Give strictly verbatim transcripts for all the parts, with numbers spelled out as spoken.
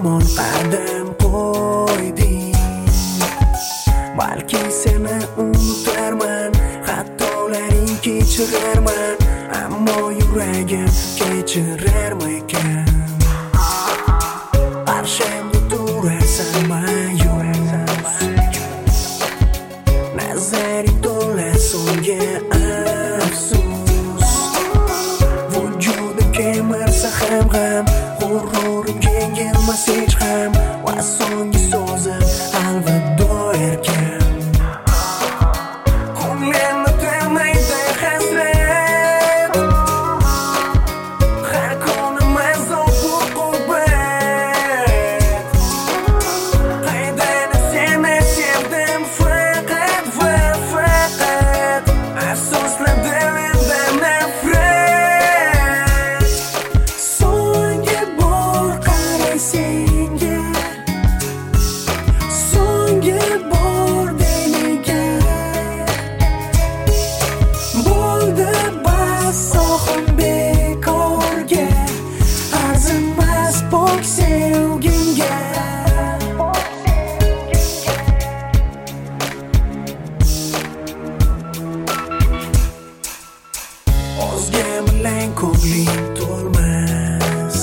tomon qadam qo'yding. Balki seni unutarman, xatolaring kechirarman, ammo yuragim kechirarmikan? Qarshamda turarsan ma'yus, nazaring to'la so'nggi afsus. Vujudim kemirsa ham g'am, g'ururim yengilmas hech ham, va so'nggi so'zim alvido erkan. Ko'nglimni termaydi hasrat, har kunim azob uqubat. Qaydani seni sevdim faqat va faqat, afsuslar dilimda nafrat. So'nggi bor qaray senga, so'nggi bor deniga. Bo'ldi bas sohim bekorga, arzimas pok sevgingga. Ozga bilan ko'ngling to'lmas,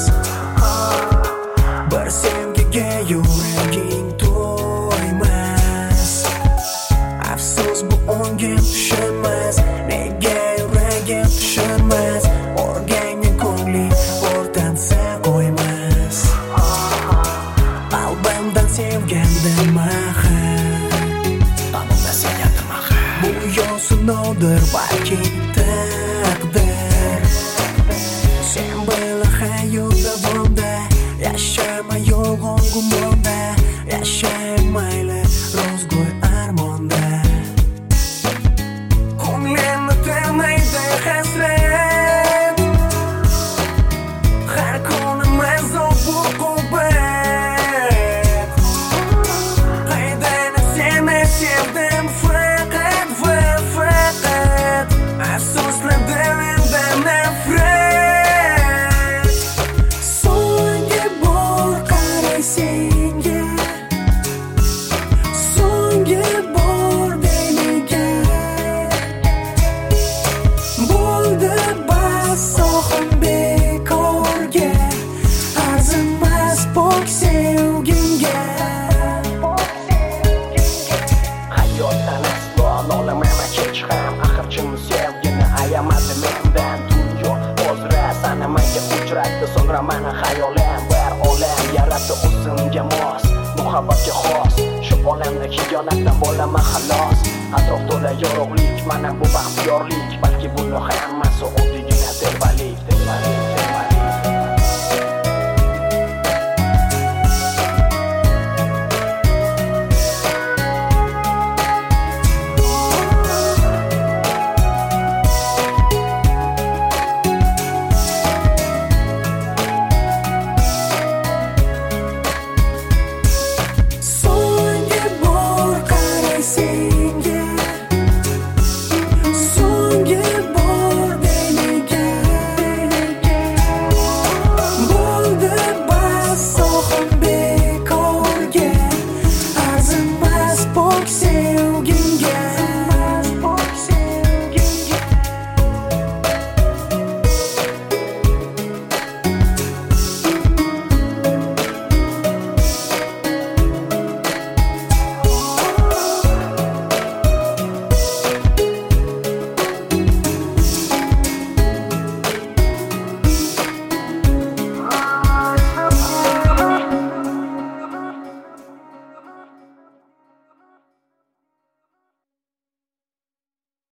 bir sevgiga yuraging to'ymas. Afsus bu o'ngim tushunmas, nega yuragim tushunmas, o'rgangan ko'ngling o'rtansa qo'ymas. Qalbimdan sevgandim mahal, qalbimdan sevgandim mahal. Bu yo'sindir balki taqdir, sen bilan hayot davomda, yashama yolg'on gumonda, yashay mayli rozgo'y armonda. Ko'nglimni termaydi hasrat, har kunim azob uqubat. Qaydani seni sevdim faqat va faqat, afsuslar dilimda nafrat. So'nggi bor qaray senga, so'nggi bor deniga. Bo'ldi bas sohim bekorga, arzimas pok sevgingga. Hayotdan aslo nolamaman hech ham, axir chin sevgini ayamadi mendan. Dunyo o'zra sanamaga uchratdi, so'ngra mani xayolim bir olam yaratdi o'zimga mos, muhabbatga xos. Shu olamda xiyonatdan bo'laman xalos, atrof to'la yorug'lik, mana bu baxtiyorlik. Balki buni hammasi oddiygina telbalik.